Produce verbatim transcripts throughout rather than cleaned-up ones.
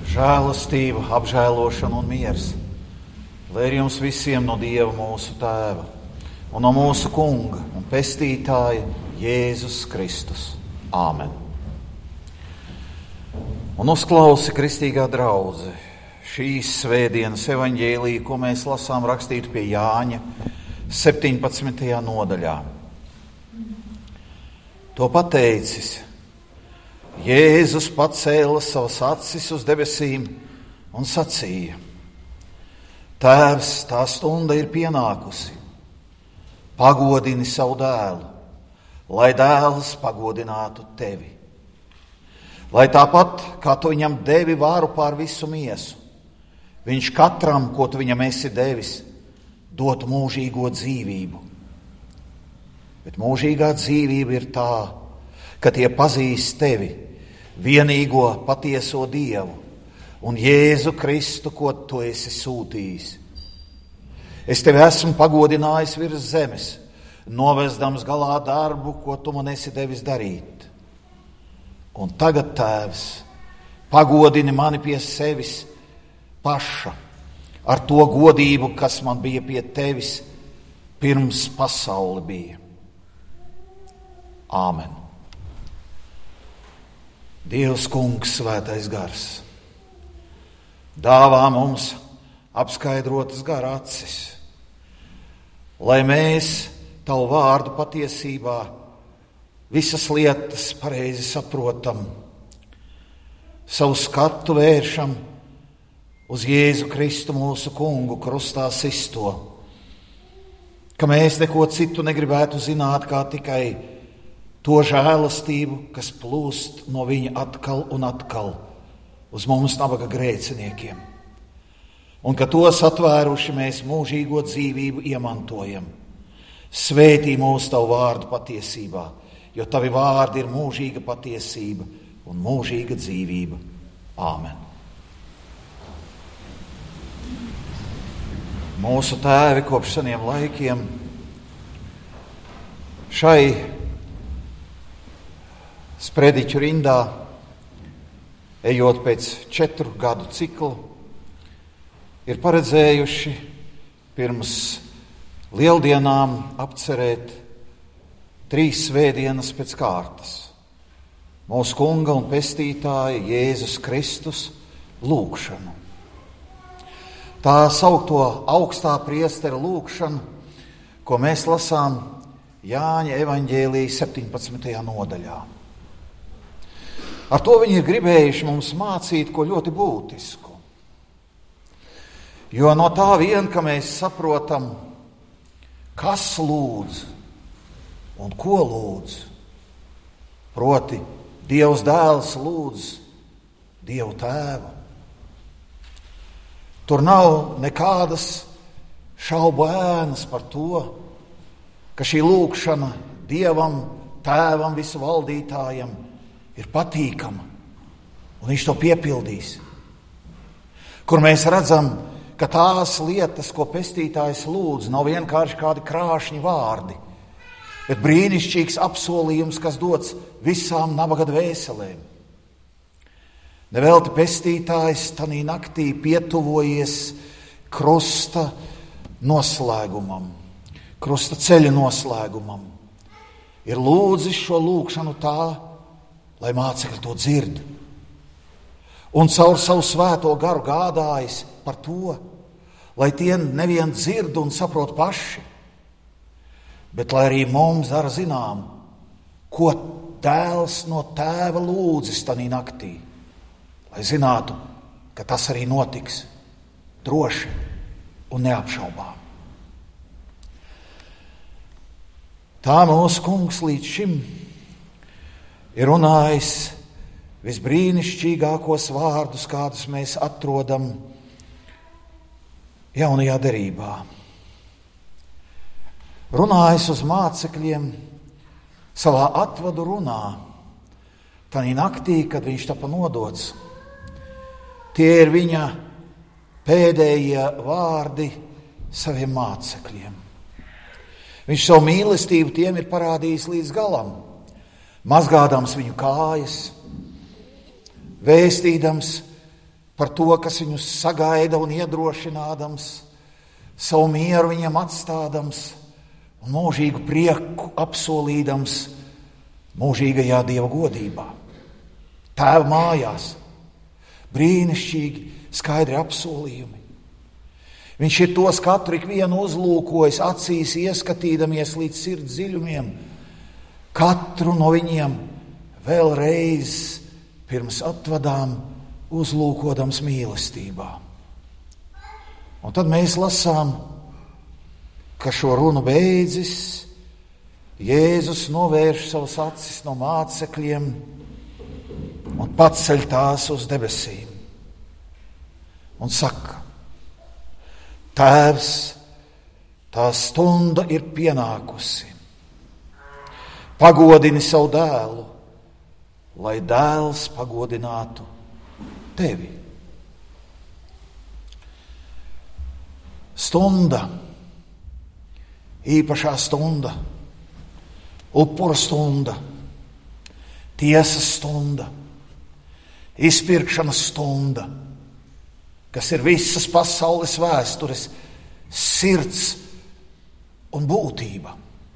Žēlastība, apžēlošana un miers, lai ir jums visiem no Dieva mūsu Tēva un no mūsu Kunga un Pestītāja Jēzus Kristus. Āmen. Un uzklausi, kristīgā draudze, šīs svētdienas evaņģēliju, ko mēs lasām rakstītu pie Jāņa septiņpadsmitajā nodaļā. To pateicis, Jēzus pacēla savas acis uz debesīm un sacīja: Tēvs, tā stunda ir pienākusi. Pagodini savu dēlu, lai dēls pagodinātu tevi. Lai tāpat, kā tu viņam devi vāru pār visu miesu, viņš katram, ko tu viņam esi devis, dot mūžīgo dzīvību. Bet mūžīgā dzīvība ir tā, ka tie pazīst tevi, vienīgo patieso Dievu, un Jēzu Kristu, ko tu esi sūtījis. Es tevi esmu pagodinājis virs zemes, novezdams galā darbu, ko tu man esi devis darīt. Un tagad, Tēvs, pagodini mani pie sevis paša, ar to godību, kas man bija pie tevis, pirms pasaule bija. Āmen. Dievs Kungs, svētais gars, dāvā mums apskaidrotas gara acis, lai mēs tavu vārdu patiesībā visas lietas pareizi saprotam, savu skatu vēršam uz Jēzu Kristu mūsu Kungu krustā sisto, ka mēs neko citu negribētu zināt, kā tikai to žēlastību, kas plūst no viņa atkal un atkal uz mums nabaga grēciniekiem. Un ka tos atvēruši mēs mūžīgo dzīvību iemantojam. Svētī mūs tavu vārdu patiesībā, jo tavi vārdi ir mūžīga patiesība un mūžīga dzīvība. Āmen. Mūsu tēvi kopš seniem laikiem šai sprediķu rindā, ejot pēc četru gadu ciklu, ir paredzējuši pirms lieldienām apcerēt trīs svētdienas pēc kārtas. Mūsu Kunga un Pestītāja Jēzus Kristus lūgšanu. Tā saukto augstā priestera lūgšanu, ko mēs lasām Jāņa evaņģēlija septiņpadsmitajā nodaļā. Ar to viņi ir gribējuši mums mācīt ko ļoti būtisku. Jo no tā vien, ka mēs saprotam, kas lūdz un ko lūdz, proti Dievs dēls lūdz Dievu tēvu. Tur nav nekādas šaubu ēnas par to, ka šī lūgšana Dievam, tēvam, visu valdītājam ir patīkama, un viņš to piepildīs. Kur mēs redzam, ka tās lietas, ko Pestītājs lūdz, nav vienkārši kādi krāšņi vārdi, bet brīnišķīgs apsolījums, kas dots visām nabaga dvēselēm. Nevelti Pestītājs tanī naktī pietuvojies krusta noslēgumam, krusta ceļa noslēgumam. Ir lūdzis šo lūgšanu tā, lai mācekļi to dzird. Un caur savu svēto garu gādājis par to, lai tie nevien dzird un saprot paši, bet lai arī mums dara zinām, ko dēls no tēva lūdzis tanī naktī, lai zinātu, ka tas arī notiks droši un neapšaubām. Tā mūsu Kungs līdz šim ir runājis visbrīnišķīgākos vārdus, kādus mēs atrodam jaunajā derībā. Runājis uz mācekļiem savā atvadu runā, tanī naktī, kad viņš tapa nodots. Tie ir viņa pēdējie vārdi saviem mācekļiem. Viņš savu mīlestību tiem ir parādījis līdz galam, mazgādams viņu kājas, vēstīdams, par to, kas viņus sagaida un iedrošinādams, savu mieru viņam atstādams un mūžīgu prieku apsolīdams mūžīgajā Dieva godībā. Tēva mājās, brīnišķīgi, skaidri apsolījumi. Viņš ir tos katru ikvienu uzlūkojis, acīs ieskatīdamies līdz sirds dziļumiem, katru no viņiem vēlreiz pirms atvadām uzlūkodams mīlestībā. Un tad mēs lasām, ka šo runu beidzis, Jēzus novērš savas acis no mācekļiem un paceļ tās uz debesīm. Un saka: Tēvs, tā stunda ir pienākusi. Pagodini savu dēlu, lai dēls pagodinātu tevi. Stunda, īpašā stunda, upura stunda, tiesas stunda, izpirkšanas stunda, kas ir visas pasaules vēstures sirds un būtība.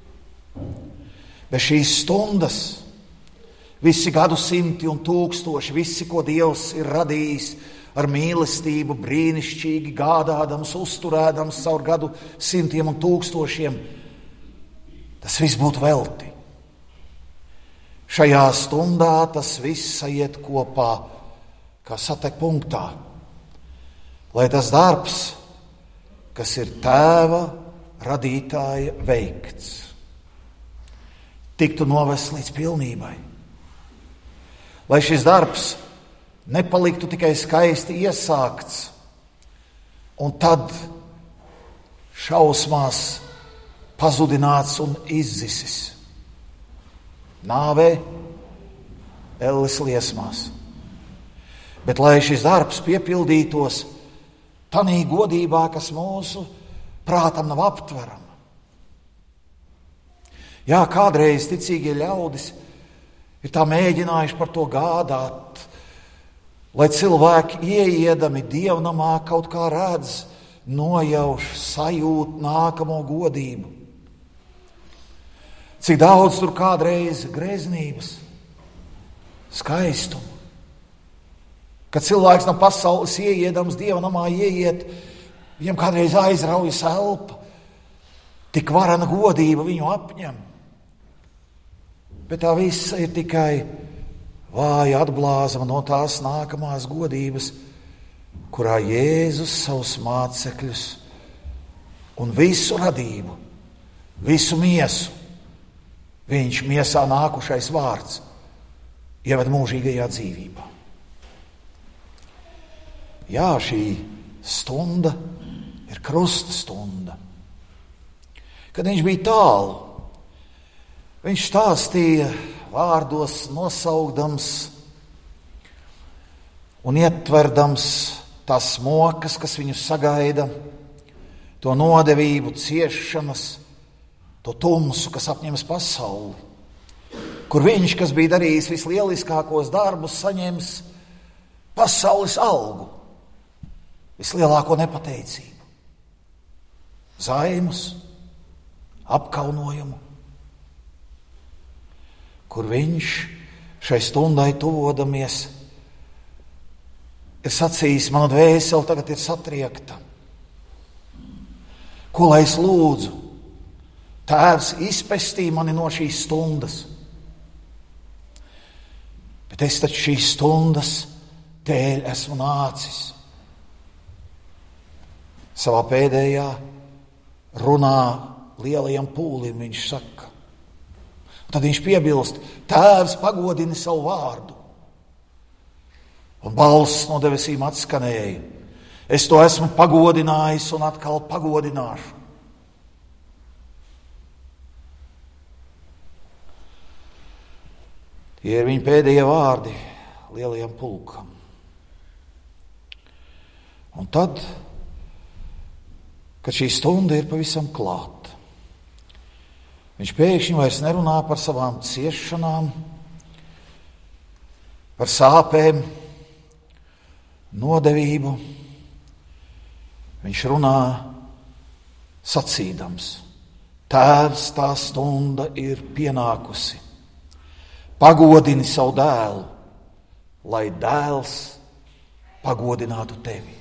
Bez šīs stundas visi gadsimti un tūkstoši, visi, ko Dievs ir radījis ar mīlestību, brīnišķīgi gādādams, uzturēdams caur gadu simtiem un tūkstošiem, tas viss būtu velti. Šajā stundā tas viss iet kopā, kā satek punktā, lai tas darbs, kas ir Tēva radītāja veikts, tiktu novests līdz pilnībai. Lai šis darbs nepaliktu tikai skaisti iesākts un tad šausmās pazudināts un izdzisis nāvē, elles liesmās. Bet lai šis darbs piepildītos tanī godībā, kas mūsu prātam nav aptverama. Jā, kādreiz ticīgie ļaudis ir tā mēģinājuši par to gādāt, lai cilvēki ieiedami dievnamā kaut kā redz, nojauš, sajūt nākamo godību. Cik daudz tur kādreiz greznības, skaistumu. Kad cilvēks no pasaules ieiedams dievnamā ieiet, viņam kādreiz aizraujas elpa, tik varena godība viņu apņem. Bet tā visa ir tikai vāja atblāzma no tās nākamās godības, kurā Jēzus savus mācekļus un visu radību, visu miesu, viņš miesā nākušais vārds, ieved mūžīgajā dzīvībā. Jā, šī stunda ir krusta stunda. Kad viņš bija tālu, viņš stāstīja vārdos nosaukdams un ietverdams tās mokas, kas viņu sagaida, to nodevību, ciešanas, to tumsu, kas apņems pasauli, kur viņš, kas bija darījis vislieliskākos darbus, saņems pasaules algu, vislielāko nepateicību, zaimus, apkaunojumu, kur viņš šai stundai tuvodamies ir sacījis: mana dvēsele tagad ir satriekta. Ko lai es lūdzu? Tēvs, izpestī mani no šīs stundas. Bet es taču šīs stundas dēļ esmu nācis. Savā pēdējā runā lielajam pūlim viņš saka. Tad viņš piebilst: Tēvs, pagodini savu vārdu. Un balss no debesīm atskanēja: es to esmu pagodinājis un atkal pagodināšu. Tie ir viņa pēdējie vārdi lielajam pulkam. Un tad, kad šī stunda ir pavisam klāta, viņš pēkšņi vairs nerunā par savām ciešanām, par sāpēm, nodevību, viņš runā sacīdams: Tēvs, tā stunda ir pienākusi. Pagodini savu dēlu, lai dēls pagodinātu tevi.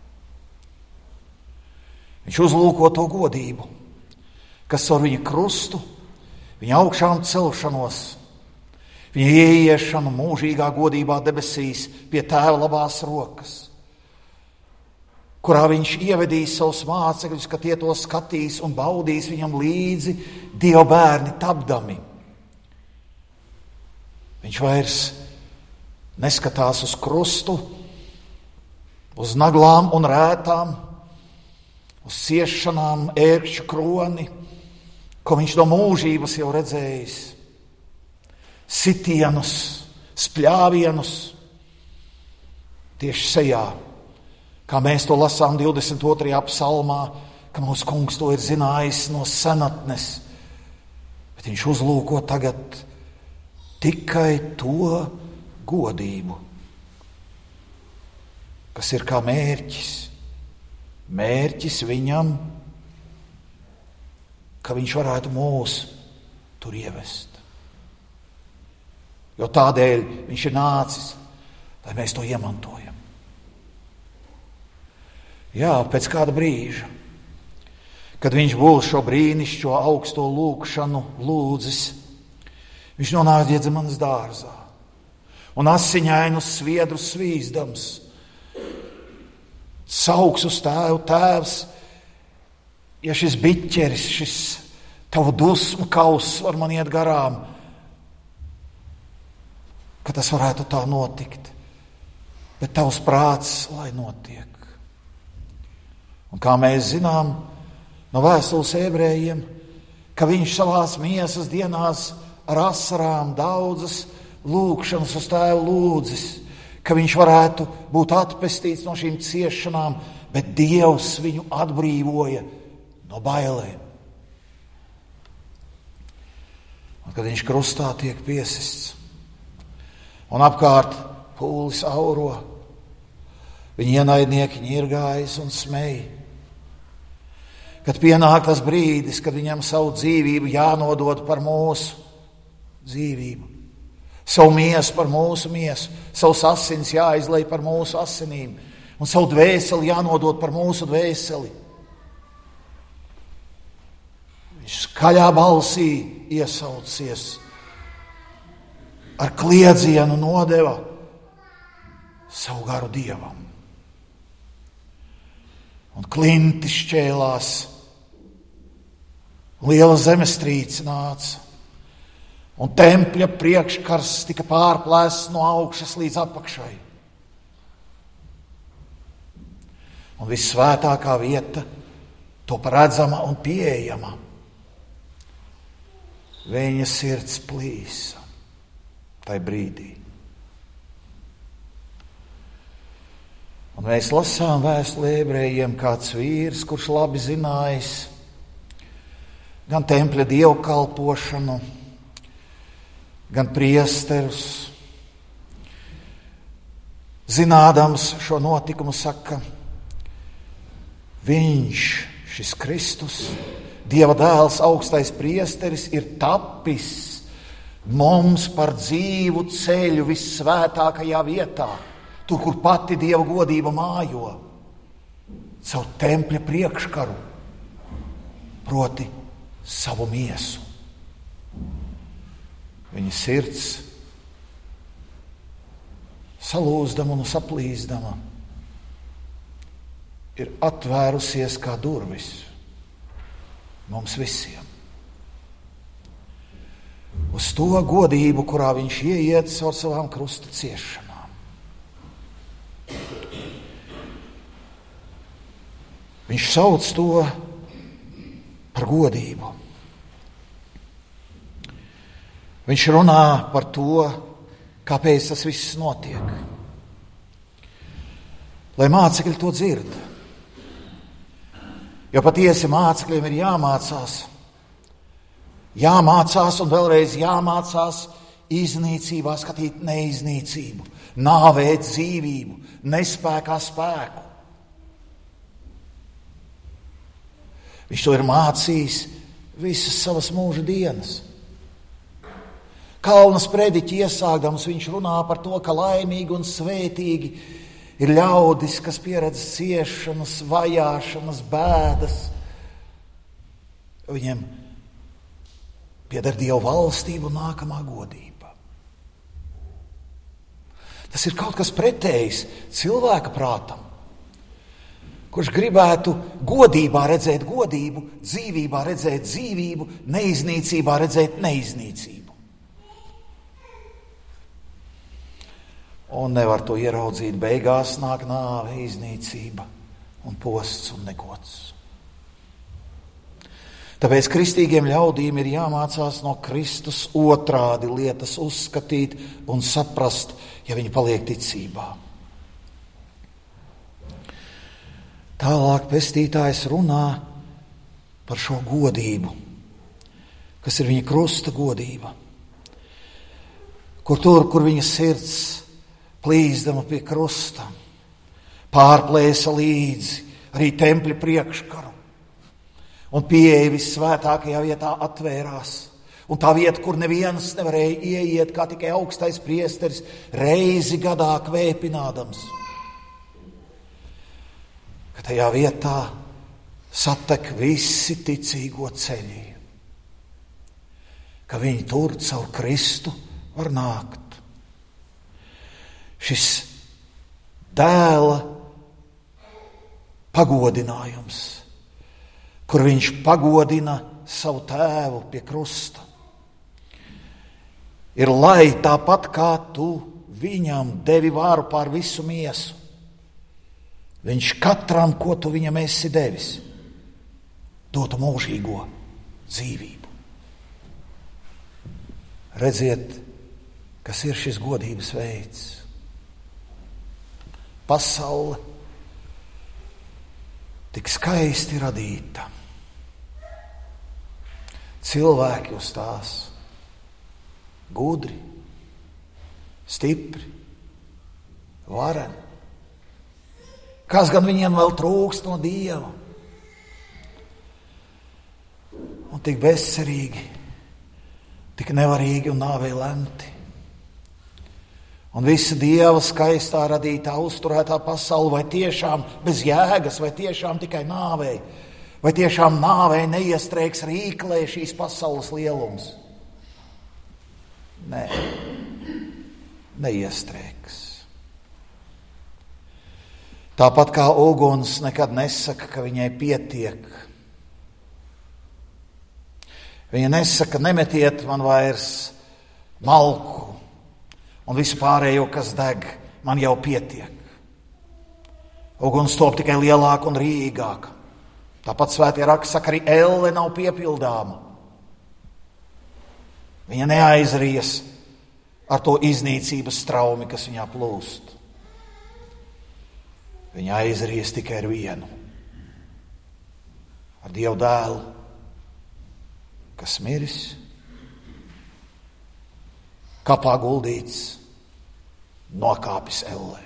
Viņš uzlūko to godību, kas ar viņa krustu, viņa augšām celšanos, viņa ieiešanu mūžīgā godībā debesīs pie Tēva labās rokas, kurā viņš ievedīs savus mācekļus, ka tie to skatīs un baudīs viņam līdzi Dieva bērni tapdami. Viņš vairs neskatās uz krustu, uz naglām un rētām, uz ciešanām, ērkšķu kroni, ko viņš no mūžības jau redzējis. Sitienus, spļāvienus tieši sejā, kā mēs to lasām divdesmit otrajā psalmā, ka mūsu kungs to ir zinājis no senatnes, bet viņš uzlūko tagad tikai to godību, kas ir kā mērķis. Mērķis viņam, ka viņš varētu mūs tur ievest. Jo tādēļ viņš ir nācis, lai mēs to iemantojam. Jā, pēc kāda brīža, kad viņš būs šo brīnišķo augsto lūgšanu lūdzis, viņš nonāk Ģedzemanes dārzā un asiņainus sviedrus svīzdams sauks uz Tēvu: Tēvs, ja šis biķeris, šis tavu dusmu kauss var man iet garām, ka tas varētu tā notikt, bet tavs prāts, lai notiek. Un kā mēs zinām no vēstules ebrejiem, ka viņš savās miesas dienās ar asarām daudzas lūgšanas uz Tēvu lūdzis, ka viņš varētu būt atpestīts no šīm ciešanām, bet Dievs viņu atbrīvoja no bailēm. Un kad viņš krustā tiek piesists un apkārt pūlis auro, viņa ienaidnieki ņirgājas un smej. Kad pienāk tas brīdis, kad viņam savu dzīvību jānodod par mūsu dzīvību, savu miesu par mūsu miesu, savus asins jāizlej par mūsu asinīm un savu dvēseli jānodod par mūsu dvēseli. Viņš skaļā balsī iesaucies, ar kliedzienu nodeva savu garu Dievam. Un klinti šķēlās, liela zemestrīce nāca, un tempļa priekškars tika pārplēsts no augšas līdz apakšai. Un vissvētākā vieta top redzama un pieejama. Viņa sirds plīsa tai brīdī. Un mēs lasām vēstuli ebrejiem, kāds vīrs, kurš labi zinājis gan tempļa dievkalpošanu, gan priesterus, zinādams šo notikumu, saka: viņš, šis Kristus, Dieva dēls, augstais priesteris, ir tapis mums par dzīvu ceļu vissvētākajā vietā, tur, kur pati Dieva godība mājo, savu tempļa priekškaru, proti savu miesu. Viņa sirds salūzdama un saplīsdama ir atvērusies kā durvis mums visiem. Uz to godību, kurā viņš ieiet caur savām krusta ciešanām. Viņš sauc to par godību. Viņš runā par to, kāpēc tas viss notiek. Lai mācekļi to dzird. Jo patiesi mācekļiem ir jāmācās. Jāmācās un vēlreiz jāmācās iznīcībā skatīt neiznīcību, nāvēt dzīvību, nespēkā spēku. Viņš to ir mācījis visas savas mūža dienas. Kalnas prediķi iesākdams viņš runā par to, ka laimīgi un svētīgi ir ļaudis, kas pieredz ciešanas, vajāšanas, bēdas. Viņiem pieder Dieva valstība un nākamā godība. Tas ir kaut kas pretējs cilvēka prātam, kurš gribētu godībā redzēt godību, dzīvībā redzēt dzīvību, neiznīcībā redzēt neiznīcību. Un nevar to ieraudzīt, beigās nāk nāve, iznīcība un posts un negods. Tāpēc kristīgiem ļaudīm ir jāmācās no Kristus otrādi lietas uzskatīt un saprast, ja viņi paliek ticībā. Tālāk pestītājs runā par šo godību, kas ir viņa krusta godība, kur tur, kur viņa sirds plīsdama pie krusta, pārplēsa līdzi arī tempļa priekškaru, un pieeja vissvētākajā vietā atvērās, un tā vieta, kur neviens nevarēja ieiet, kā tikai augstais priesteris, reizi gadā kvēpinādams, ka tajā vietā satek visi ticīgo ceļi, ka viņi tur caur Kristu var nākt. Šis dēla pagodinājums, kur viņš pagodina savu tēvu pie krusta, ir lai tāpat kā tu viņam devi vāru pār visu miesu, viņš katram, ko tu viņam esi devis, dotu mūžīgo dzīvību. Redziet, kas ir šis godības veids. Pasaule tik skaisti radīta. Cilvēki uz tās gudri, stipri, vareni. Kas gan viņiem vēl trūkst no Dieva? Un tik bezcerīgi, tik nevarīgi un nāvei lemti. Un visa Dieva skaistā radītā, uzturētā pasaule vai tiešām bez jēgas, vai tiešām tikai nāvei, vai tiešām nāvei neiestrēgs rīklē šīs pasaules lielums? Nē, neiestrēgs. Tāpat kā uguns nekad nesaka, ka viņai pietiek. Viņa nesaka, nemetiet man vairs malku un visu pārējo, kas deg, man jau pietiek. Uguns top tikai lielāka un rīgāka. Tāpat svētie raksti saka, arī elle nav piepildāma. Viņa neaizries ar to iznīcības straumi, kas viņā plūst. Viņa aizries tikai ar vienu. Ar Dievu dēlu, kas miris, kapā guldīts, nokāpis ellē.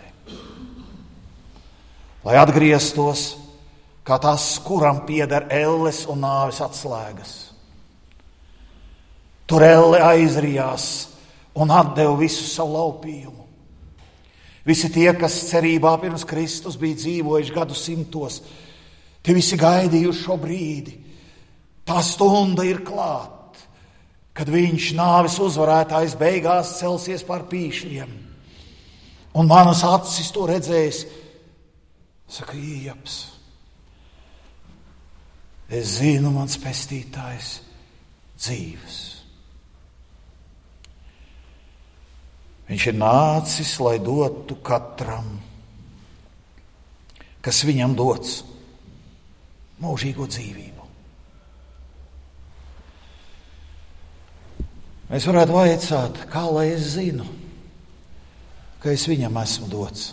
Lai atgrieztos, kā tās, kuram pieder elles un nāves atslēgas. Tur elle aizrijās un atdeva visu savu laupījumu. Visi tie, kas cerībā pirms Kristus bija dzīvojuši gadu simtos, tie visi gaidījuši šo brīdi. Tā stunda ir klāt, kad viņš, nāves uzvarētājs, beigās celsies pār pīšļiem. Un manas acis to redzēs, saka Iejaps. Es zinu, mans pestītājs dzīves. Viņš ir nācis, lai dotu katram, kas viņam dots, mūžīgo dzīvību. Mēs varētu vaicāt, kā lai es zinu, ka es viņam esmu dots.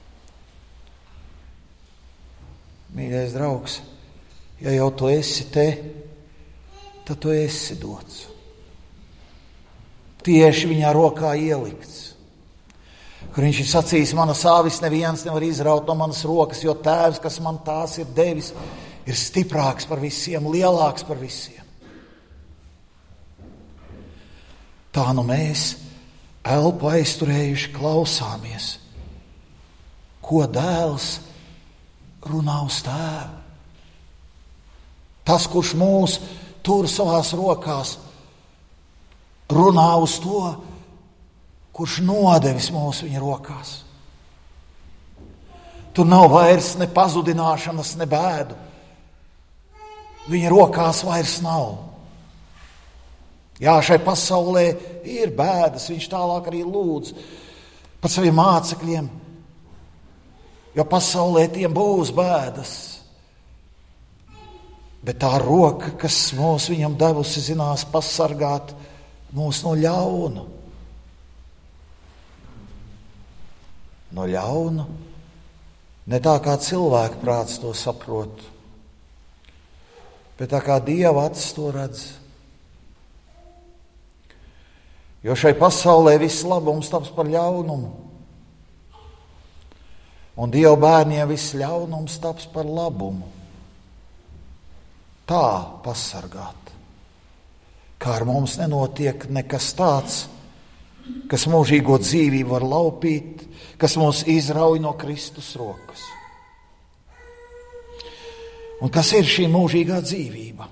Mīļais draugs, ja jau tu esi te, tad tu esi dots. tieši viņā rokā ielikts, kur viņš ir sacījis, manas āvis neviens nevar izraut no manas rokas, jo tēvs, kas man tās ir devis, ir stiprāks par visiem, lielāks par visiem. Tā nu mēs, elpu aizturējuši, klausāmies, ko dēls runā uz tēvu. Tas, kurš mūs tur savās rokās, runā uz to, kurš nodevis mūs viņa rokās. Tur nav vairs ne pazudināšanas, ne bēdu. Viņa rokās vairs nav. Jā, šai pasaulē ir bēdas, viņš tālāk arī lūdz par saviem mācekļiem, jo pasaulē tiem būs bēdas. Bet tā roka, kas mūs viņam devusi, zinās pasargāt mūs no ļauna. No ļauna, ne tā kā cilvēka prāts to saprot, bet tā kā Dieva acis to redz. Jo šai pasaulē viss labums taps par ļaunumu, un Dieva bērniem viss ļaunums taps par labumu. Tā pasargāt, kā ar mums nenotiek nekas tāds, kas mūžīgo dzīvību var laupīt, kas mūs izrauj no Kristus rokas. Un kas ir šī mūžīgā dzīvība?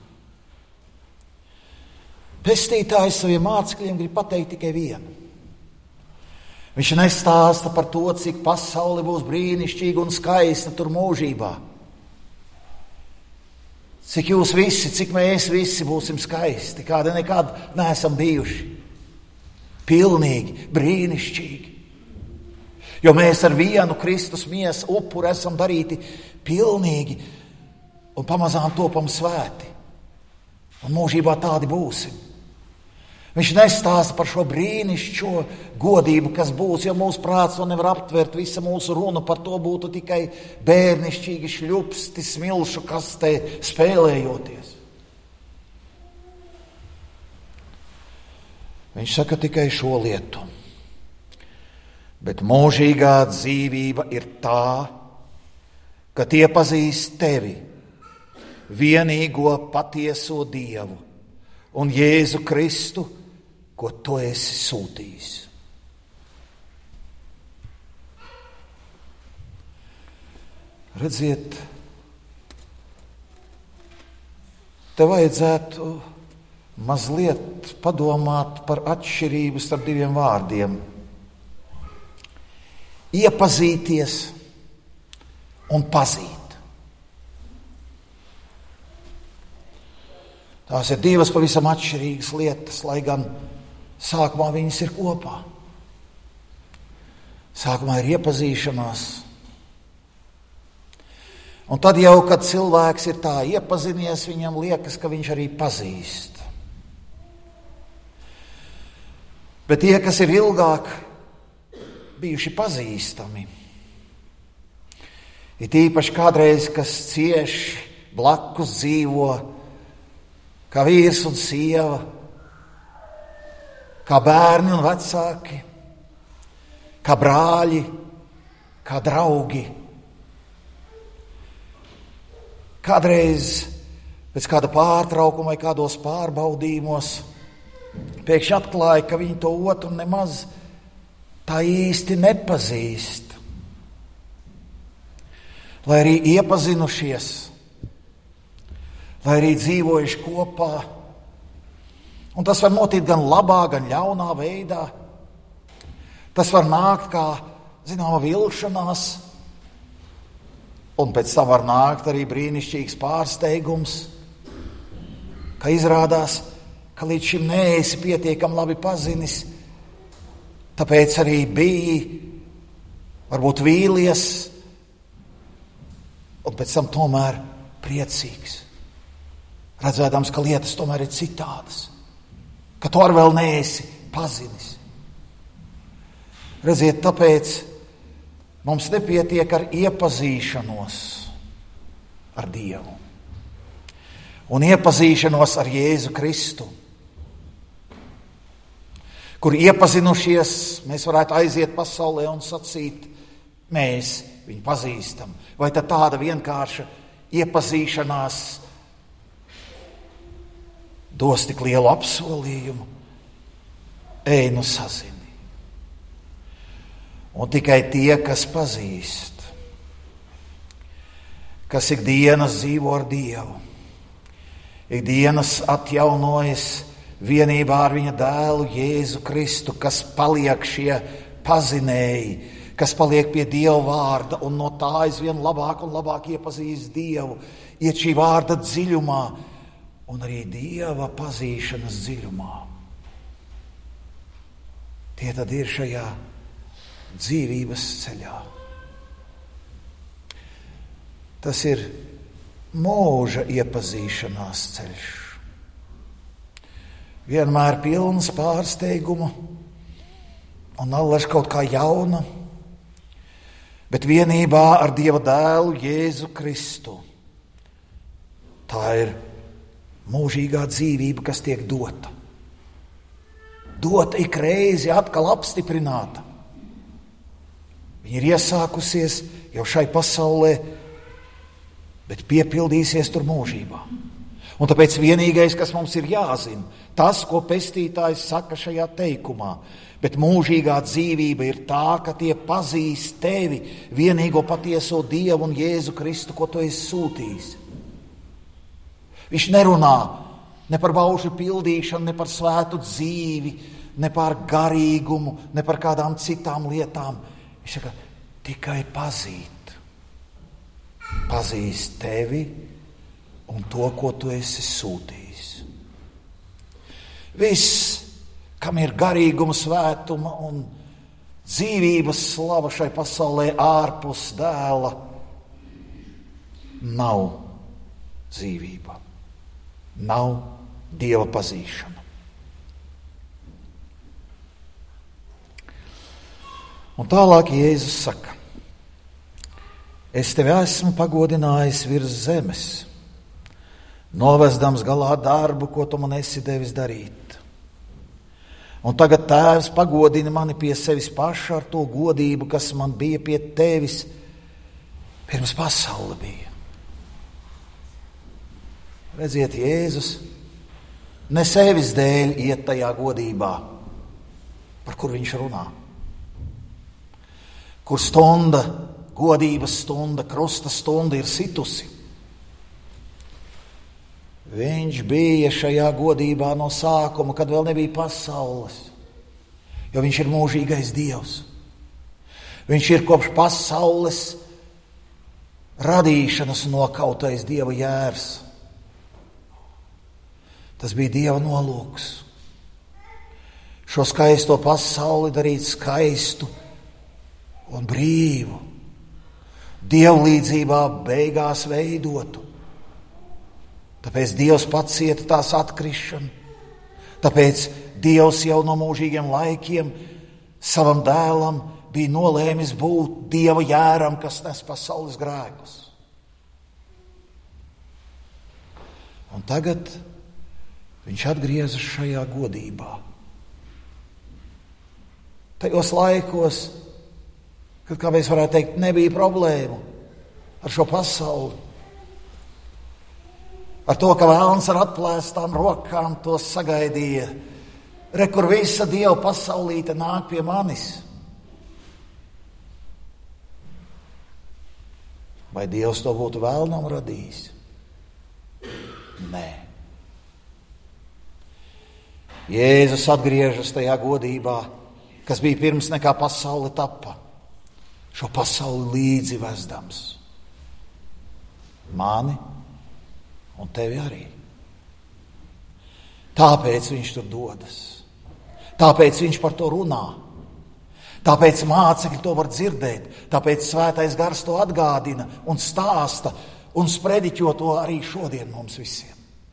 Pestītājs saviem mācekļiem grib pateikt tikai vienu. Viņš nestāsta par to, cik pasaule būs brīnišķīga un skaista tur mūžībā. Cik jūs visi, cik mēs visi būsim skaisti, kādi nekad neesam bijuši. Pilnīgi, brīnišķīgi. Jo mēs ar vienu Kristus miesu upuru esam darīti pilnīgi un pamazām topam svēti. Un mūžībā tādi būsim. Viņš nestāsta par šo brīnišķo godību, kas būs, jo mūsu prāts to nevar aptvert. Visa mūsu runa par to būtu tikai bērnišķīgi šļupsti smilšu kastē spēlējoties. Viņš saka tikai šo lietu. Bet mūžīgā dzīvība ir tā, ka tie pazīst tevi, vienīgo patieso Dievu un Jēzu Kristu, ko tu esi sūtījis. Redziet, te vajadzētu mazliet padomāt par atšķirību starp diviem vārdiem. Iepazīties un pazīt. Tās ir divas pavisam atšķirīgas lietas, lai gan sākumā viņas ir kopā. Sākumā ir iepazīšanās. Un tad jau, kad cilvēks ir tā iepazinies, viņam liekas, ka viņš arī pazīst. Bet tie, kas ir ilgāk bijuši pazīstami, ir īpaši kādreiz, kas cieši blakus dzīvo, kā vīrs un sieva, kā bērni un vecāki, kā brāļi, kā draugi. Kādreiz pēc kāda pārtraukuma vai kādos pārbaudījumos pēkšņi atklāja, ka viņi to otru nemaz tā īsti nepazīst. Lai arī iepazinušies, lai arī dzīvojuši kopā. Un tas var notikt gan labā, gan ļaunā veidā. Tas var nākt kā, zināma, vilšanās, un pēc tam var nākt arī brīnišķīgs pārsteigums, ka izrādās, ka līdz šim neesi pietiekami labi pazinis, tāpēc arī biji, varbūt vīlies, un pēc tam tomēr priecīgs. Redzēdams, ka lietas tomēr ir citādas, ka tu ar vēl neesi pazinis. Redziet, tāpēc mums nepietiek ar iepazīšanos ar Dievu un iepazīšanos ar Jēzu Kristu, kur iepazinušies, mēs varētu aiziet pasaulē un sacīt, mēs viņu pazīstam. Vai tad tāda vienkārša iepazīšanās dos tik lielu apsolījumu? Ej, nu sazini. Un tikai tie, kas pazīst, kas ikdienas dzīvo ar Dievu, ikdienas atjaunojas vienībā ar viņa dēlu Jēzu Kristu, kas paliek šie pazinēji, kas paliek pie Dieva vārda un no tā aizvien labāk un labāk iepazīst Dievu, iet šī vārda dziļumā un arī Dieva pazīšanas dziļumā. Tie tad ir šajā dzīvības ceļā. Tas ir mūža iepazīšanās ceļš. Vienmēr pilns pārsteigumu un allaž kaut kā jauna, bet vienībā ar Dieva dēlu Jēzu Kristu. Tā ir mūžīgā dzīvība, kas tiek dota. Dota ik reizi atkal apstiprināta. Viņa ir iesākusies jau šai pasaulē, bet piepildīsies tur mūžībā. Un tāpēc vienīgais, kas mums ir jāzina, tas, ko pestītājs saka šajā teikumā, bet mūžīgā dzīvība ir tā, ka tie pazīst tevi, vienīgo patieso Dievu un Jēzu Kristu, ko tu esi sūtījis. Viņš nerunā ne par baušļu pildīšanu, ne par svētu dzīvi, ne par garīgumu, ne par kādām citām lietām. Viņš saka, tikai pazīt. Pazīst tevi un to, ko tu esi sūtījis. Viss, kam ir garīguma, svētuma un dzīvības slava šai pasaulē ārpus dēla, nav dzīvība. Nav Dieva pazīšana. Un tālāk Jēzus saka, es tevi esmu pagodinājis virs zemes, novezdams galā darbu, ko tu man esi devis darīt. Un tagad Tēvs pagodina mani pie sevis paša ar to godību, kas man bija pie tevis pirms pasaule bija. Redziet, Jēzus ne sevis dēļ iet tajā godībā, par kur viņš runā. Kur stunda, godības stunda, krusta stunda ir situsi. Viņš bija šajā godībā no sākuma, kad vēl nebija pasaules, jo viņš ir mūžīgais Dievs. Viņš ir kopš pasaules radīšanas nokautais Dieva jērs. Tas bija Dieva nolūks. Šo skaisto pasauli darīt skaistu un brīvu. Dievlīdzībā beigās veidotu. Tāpēc Dievs pacieta tās atkrišanu. Tāpēc Dievs jau no mūžīgiem laikiem savam dēlam bija nolēmis būt Dieva jēram, kas nes pasaules grēkus. Un tagad viņš atgriezas šajā godībā. Tajos laikos, kad, kā mēs varētu teikt, nebija problēmu ar šo pasauli. Ar to, ka vēlns ar atplēstām rokām to sagaidīja. Re, kur visa Dieva pasaulīte nāk pie manis. Vai Dievs to būtu vēlnam radījis? Nē. Jēzus atgriežas tajā godībā, kas bija pirms nekā pasaule tappa, šo pasauli līdzi vezdams. Mani un tevi arī. Tāpēc viņš tur dodas. Tāpēc viņš par to runā. Tāpēc mācekļi to var dzirdēt. Tāpēc Svētais Gars to atgādina un stāsta un sprediķo to arī šodien mums visiem.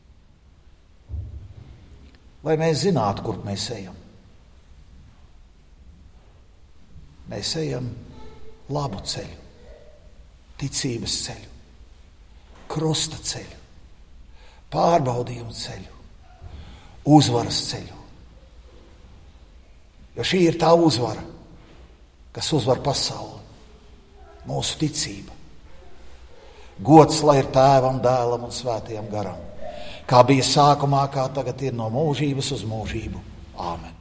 Lai mēs zinātu, kur mēs ejam. Mēs ejam labu ceļu, ticības ceļu, krusta ceļu, pārbaudījumu ceļu, uzvaras ceļu. Jo šī ir tā uzvara, kas uzvar pasauli. Mūsu ticība. Gods lai ir Tēvam, Dēlam un Svētajam garam. Kā bija sākumā, kā tagad ir no mūžības uz mūžību. Āmen.